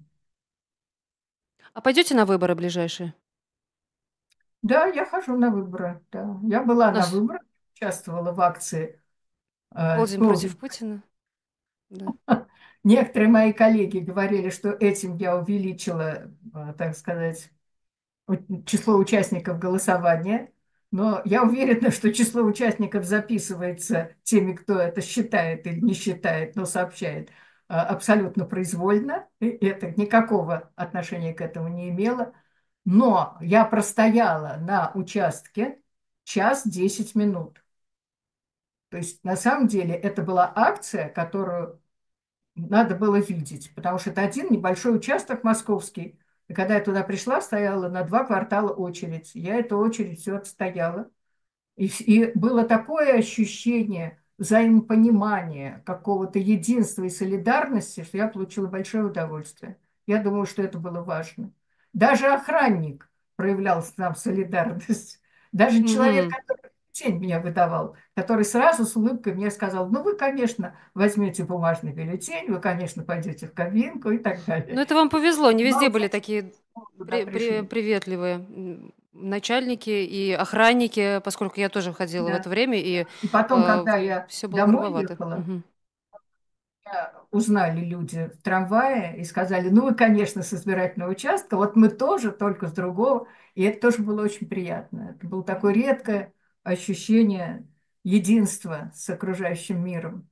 А пойдете на выборы ближайшие? Да, я хожу на выборы. Да. Я была У на нас выборах, участвовала в акции. э, Холдинг против «Полдень». Путина. Да. Некоторые мои коллеги говорили, что этим я увеличила, э, так сказать, у- число участников голосования. Но я уверена, что число участников записывается теми, кто это считает или не считает, но сообщает э, абсолютно произвольно. И это никакого отношения к этому не имело. Но я простояла на участке час десять минут. То есть на самом деле это была акция, которую надо было видеть, потому что это один небольшой участок московский. И когда я туда пришла, стояла на два квартала очередь. Я эту очередь все отстояла. И, с- и было такое ощущение взаимопонимания, какого-то единства и солидарности, что я получила большое удовольствие. Я думаю, что это было важно. Даже охранник проявлял с нам солидарность. Даже человек, Мгм. который бюллетень меня выдавал, который сразу с улыбкой мне сказал: ну, вы, конечно, возьмете бумажный бюллетень, вы, конечно, пойдете в кабинку и так Ну, далее. это вам повезло, не везде Мало были того, такие туда при при пришли. приветливые, м, начальники и охранники, поскольку я тоже ходила в это Да. время, и, И потом, э, когда я всё было домой грубовато. ехала, Мгм. меня узнали люди в трамвае и сказали: ну, вы, конечно, с избирательного участка, вот мы тоже, только с другого. И это тоже было очень приятно. Это было такое редкое ощущение единства с окружающим миром.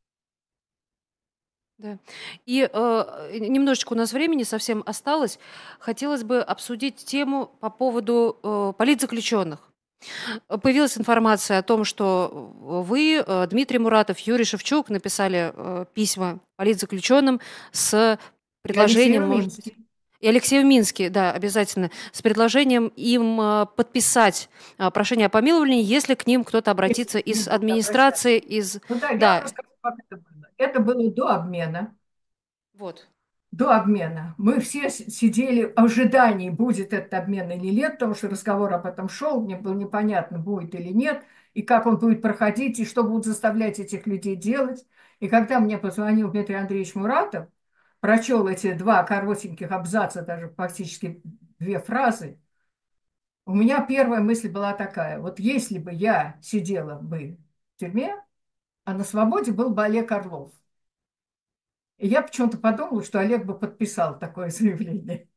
Да. И, э, немножечко у нас времени совсем осталось. Хотелось бы обсудить тему по поводу, э, политзаключенных. Э, появилась информация о том, что вы, э, Дмитрий Муратов, Юрий Шевчук написали, э, письма политзаключенным с И предложением, Алексей может быть, Минский. и Алексею Мински, да, обязательно, с предложением им, э, подписать, э, прошение о помиловании, если к ним кто-то Если обратится к ним из будут обращаться. администрации, из Ну да, я вам да, расскажу, как это было. Это было до обмена. вот. До обмена. Мы все с- сидели в ожидании, будет этот обмен или нет, потому что разговор об этом шел, мне было непонятно, будет или нет, и как он будет проходить, и что будут заставлять этих людей делать. И когда мне позвонил Дмитрий Андреевич Муратов, прочел эти два коротеньких абзаца, даже фактически две фразы, у меня первая мысль была такая: вот если бы я сидела бы в тюрьме, а на свободе был бы Олег Орлов. И я почему-то подумала, что Олег бы подписал такое заявление.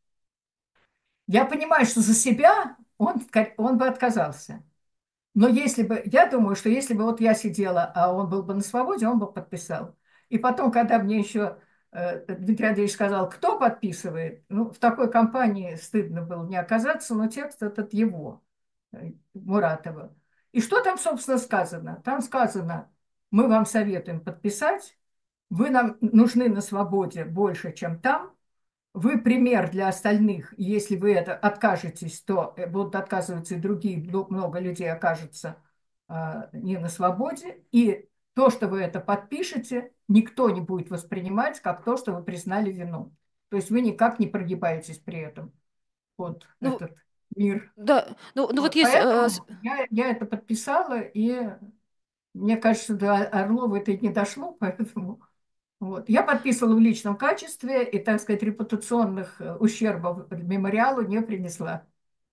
Я понимаю, что за себя он, он бы отказался. Но если бы, я думаю, что если бы вот я сидела, а он был бы на свободе, он бы подписал. И потом, когда мне еще э, Дмитрий Андреевич сказал, кто подписывает, ну, в такой компании стыдно было не оказаться, но текст этот его, э, Муратова. И что там, собственно, сказано? Там сказано: мы вам советуем подписать, вы нам нужны на свободе больше, чем там, вы пример для остальных. И если вы это откажетесь, то э, будут отказываться и другие, мно- много людей окажется а, не на свободе. И то, что вы это подпишете, никто не будет воспринимать как то, что вы признали вину. То есть вы никак не прогибаетесь при этом под Ну этот мир. да, ну ну вот Вот. есть, э, с Поэтому я, я это подписала, и мне кажется, до Орлова это и не дошло, поэтому вот. Я подписывала в личном качестве и, так сказать, репутационных э, ущербов мемориалу не принесла.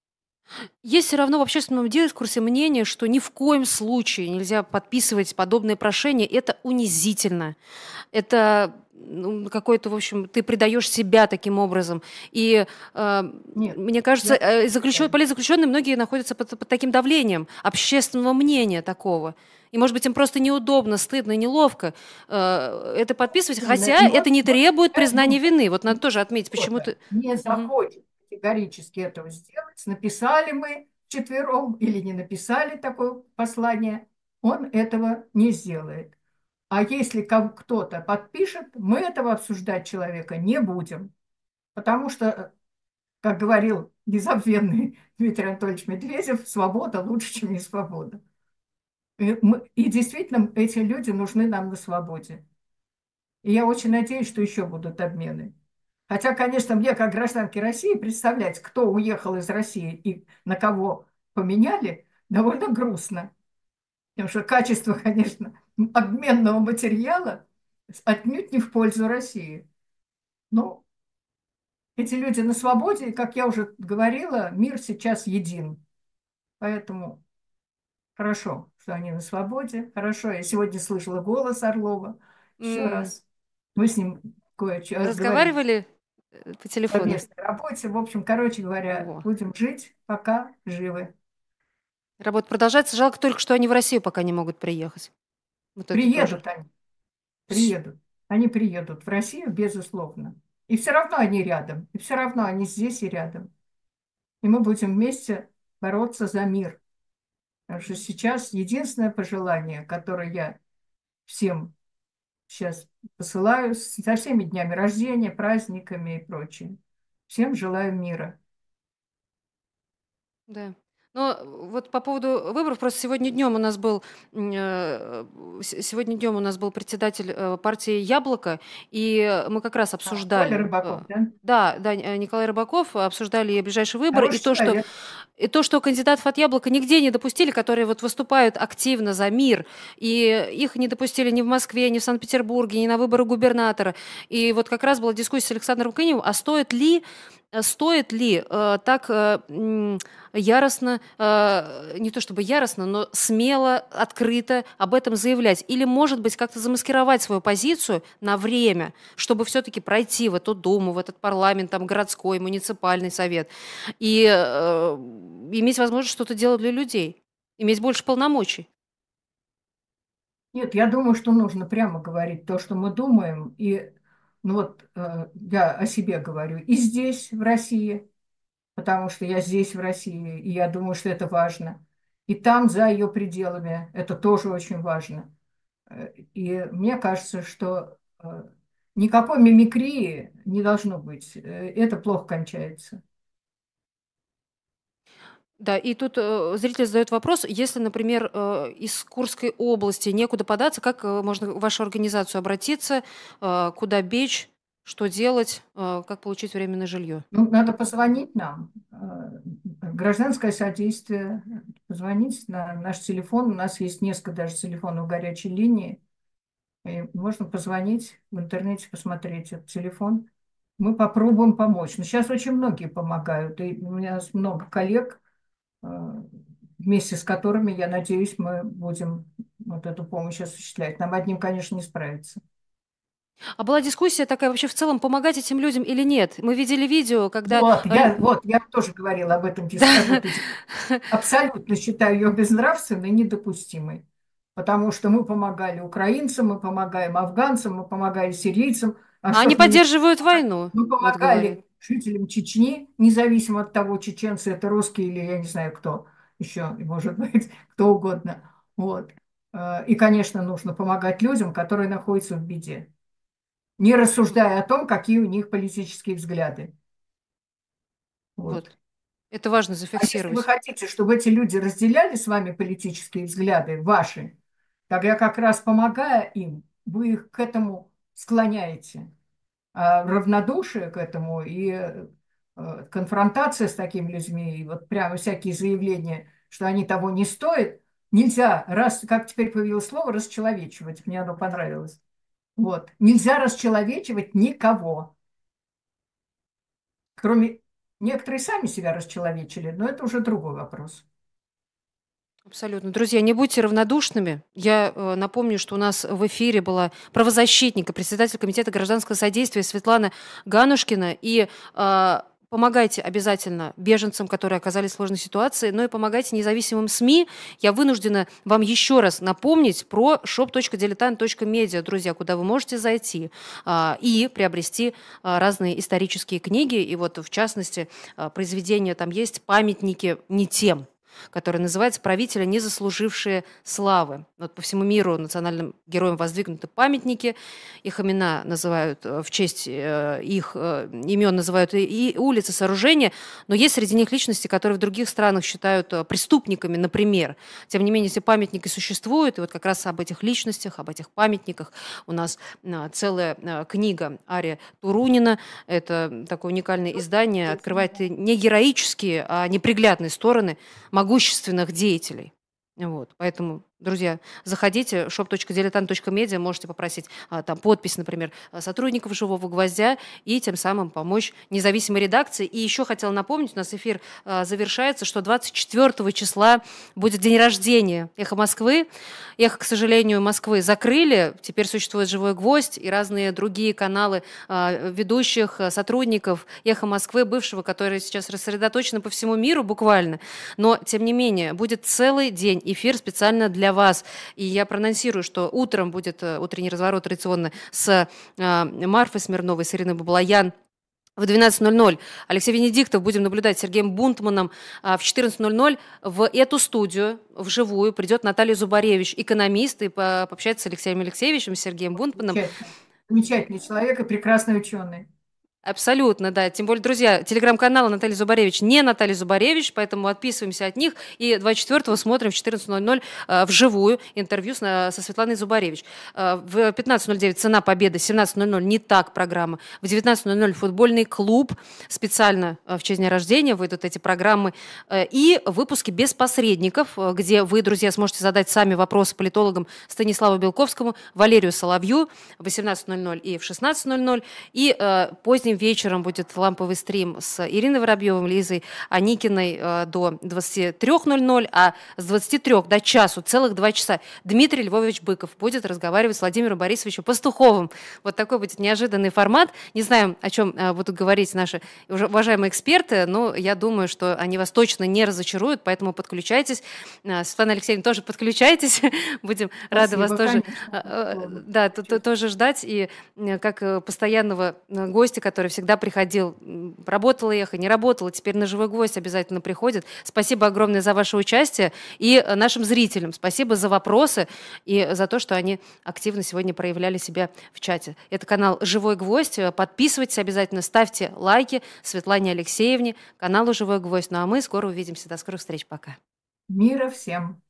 есть все равно в общественном дискурсе мнение, что ни в коем случае нельзя подписывать подобные прошения. Это унизительно. Это, ну, какой-то, в общем, ты предаешь себя таким образом. И, э, Нет, мне кажется, я э, не заключен считаю. политзаключенные многие находятся под под таким давлением общественного мнения такого. И, может быть, им просто неудобно, стыдно, неловко, э, это подписывать, Именно. хотя И вот, это не вот требует я признания думаю, вины. Вот надо тоже если отметить, кто-то почему-то. не Мгм. захочет категорически этого сделать, написали мы вчетвером или не написали такое послание, он этого не сделает. А если кого- кто-то подпишет, мы этого обсуждать человека не будем. Потому что, как говорил незабвенный Дмитрий Анатольевич Медведев, свобода лучше, чем не свобода. И, мы- и действительно, эти люди нужны нам на свободе. И я очень надеюсь, что еще будут обмены. Хотя, конечно, мне, как гражданке России, представлять, кто уехал из России и на кого поменяли, довольно грустно. Потому что качество, конечно, обменного материала отнюдь не в пользу России. Но эти люди на свободе, и, как я уже говорила, мир сейчас един. Поэтому хорошо, что они на свободе. Хорошо, я сегодня слышала голос Орлова. Еще М, раз. Мы с ним кое-что говорили разговаривали, э, по в телефону? совместной работе. В общем, короче говоря, О, будем жить, пока живы. работа продолжается. Жалко только, что они в Россию пока не могут приехать. Вот это тоже. Приедут они, приедут. Они приедут в Россию, безусловно. И все равно они рядом. И все равно они здесь и рядом. И мы будем вместе бороться за мир. Потому что сейчас единственное пожелание, которое я всем сейчас посылаю со всеми днями рождения, праздниками и прочим. Всем желаю мира. Да. Но вот по поводу выборов, просто сегодня днем у нас был м, э, с- сегодня днем у нас был председатель э, партии «Яблоко», и мы как раз А, Коля обсуждали, э, Рыбаков, да? да, да, э, Николай Рыбаков, обсуждали и ближайшие выборы, и Хороший то, что человек. и то, что кандидатов от «Яблока» нигде не допустили, которые вот выступают активно за мир, и их не допустили ни в Москве, ни в Санкт-Петербурге, ни на выборы губернатора. И вот как раз была дискуссия с Александром Кыневым, а стоит ли, э, стоит ли э, так э, м, яростно, э, не то чтобы яростно, но смело, открыто об этом заявлять? Или, может быть, как-то замаскировать свою позицию на время, чтобы все-таки пройти в эту Думу, в этот парламент, там, городской, муниципальный совет, и э, иметь возможность что-то делать для людей, иметь больше полномочий. Нет, я думаю, что нужно прямо говорить то, что мы думаем. И ну вот э, я о себе говорю. И здесь, в России, потому что я здесь, в России, и я думаю, что это важно. И там, за ее пределами, это тоже очень важно. Э, И мне кажется, что э, никакой мимикрии не должно быть. Э, Это плохо кончается. Да, и тут э, зритель задает вопрос, если, например, э, из Курской области некуда податься, как э, можно в вашу организацию обратиться, э, куда бечь, что делать, э, как получить временное жилье? Ну, надо позвонить нам. Э, Гражданское содействие. Позвонить на наш телефон. У нас есть несколько даже телефонов горячей линии. И можно позвонить в интернете, посмотреть этот телефон. Мы попробуем помочь. Но сейчас очень многие помогают. И у меня много коллег, э, вместе с которыми, я надеюсь, мы будем вот эту помощь осуществлять. Нам одним, конечно, не справиться. А была дискуссия такая вообще в целом, помогать этим людям или нет? Мы видели видео, когда... Вот, э, я, вот, я тоже говорила об этом, дис- об да. этой дискуссии. Абсолютно считаю ее безнравственной и недопустимой. Потому что мы помогали украинцам, мы помогаем афганцам, мы помогали сирийцам. А А что они ж мы не поддерживают войну, Мы вот говорят. помогали жителям Чечни, независимо от того, чеченцы это русские или я не знаю кто еще, может быть, кто угодно. Вот. Э, И, конечно, нужно помогать людям, которые находятся в беде, не рассуждая о том, какие у них политические взгляды. Вот. Вот. Это важно А если вы зафиксировать. хотите, чтобы эти люди разделяли с вами политические взгляды, ваши, тогда как раз помогая им, вы их к этому склоняете. А равнодушие к этому и э, конфронтация с такими людьми, и вот прямо всякие заявления, что они того не стоят, нельзя, раз, как теперь появилось слово, расчеловечивать, мне оно понравилось. Вот. Нельзя расчеловечивать никого, кроме некоторые сами себя расчеловечили, но это уже другой вопрос. Абсолютно. Друзья, не будьте равнодушными. Я э, напомню, что у нас в эфире была правозащитник и председатель комитета гражданского содействия Светлана Ганушкина. И э, помогайте обязательно беженцам, которые оказались в сложной ситуации, но и помогайте независимым СМИ. Я вынуждена вам еще раз напомнить про shop точка diletant точка media, друзья, куда вы можете зайти а, и приобрести а, разные исторические книги. И вот, в частности, а, произведения там есть, памятники не тем, который называется «Правители, не заслужившие славы». Вот по всему миру национальным героям воздвигнуты памятники, их имена называют э, в честь э, их э, имен называют и, и улицы, сооружения, но есть среди них личности, которые в других странах считают э, преступниками, например. Тем не менее, эти памятники существуют, и вот как раз об этих личностях, об этих памятниках у нас э, целая э, книга Ария Турунина. Это такое уникальное издание, открывает не героические, а неприглядные стороны могущественных деятелей. Вот. Поэтому, друзья, заходите, shop точка diletant точка media, можете попросить а, там подпись, например, а, сотрудников «Живого гвоздя» и тем самым помочь независимой редакции. И еще хотела напомнить, у нас эфир а, завершается, что двадцать четвёртого числа будет день рождения «Эхо Москвы». «Эхо», к сожалению, Москвы закрыли, теперь существует «Живой гвоздь» и разные другие каналы а, ведущих, а, сотрудников «Эхо Москвы», бывшего, которые сейчас рассредоточены по всему миру буквально. Но, тем не менее, будет целый день эфир специально для вас. И я проанонсирую, что утром будет э, утренний разворот традиционно с э, Марфой Смирновой, с Ириной Баблоян. В двенадцать ноль ноль Алексей Венедиктов будем наблюдать с Сергеем Бунтманом. А в четырнадцать ноль ноль в эту студию вживую придет Наталья Зубаревич, экономист, и по- пообщается с Алексеем Алексеевичем, с Сергеем Бунтманом. Замечательно. Замечательный человек и прекрасный ученый. Абсолютно, да. Тем более, друзья, телеграм-канал Натальи Зубаревич не Наталья Зубаревич, поэтому отписываемся от них. И двадцать четвёртого смотрим в четырнадцать ноль ноль э, вживую интервью с, на- со Светланой Зубаревич. Э, в пятнадцать ноль девять «Цена победы», семнадцать ноль ноль «Не так» программа. В девятнадцать ноль ноль «Футбольный клуб». Специально э, в честь дня рождения выйдут эти программы. Э, и выпуски без посредников, э, где вы, друзья, сможете задать сами вопросы политологам Станиславу Белковскому, Валерию Соловью в восемнадцать ноль ноль и в шестнадцать ноль ноль. И э, поздним вечером будет ламповый стрим с Ириной Воробьевой, Лизой Аникиной э, до двадцати трёх ноль ноль, а с двадцати трёх до часу, целых два часа, Дмитрий Львович Быков будет разговаривать с Владимиром Борисовичем Пастуховым. Вот такой будет неожиданный формат. Не знаю, о чем э, будут говорить наши уже уважаемые эксперты, но я думаю, что они вас точно не разочаруют, поэтому подключайтесь. Э, Светлана Алексеевна, тоже подключайтесь. Будем рады вас тоже, э, э, да, т- т- тоже ждать. И э, как э, постоянного э, гостя, который всегда приходил, м, работала эхо, не работала, теперь на «Живой гвоздь» обязательно приходит. Спасибо огромное за ваше участие. И э, нашим зрителям спасибо за вопросы и за то, что они активно сегодня проявляли себя в чате. Это канал «Живой гвоздь». Э, Подписывайтесь обязательно, ставьте лайки Светлане Алексеевне, каналу «Живой гвоздь». Ну а мы скоро увидимся. До скорых встреч. Пока. Мира всем!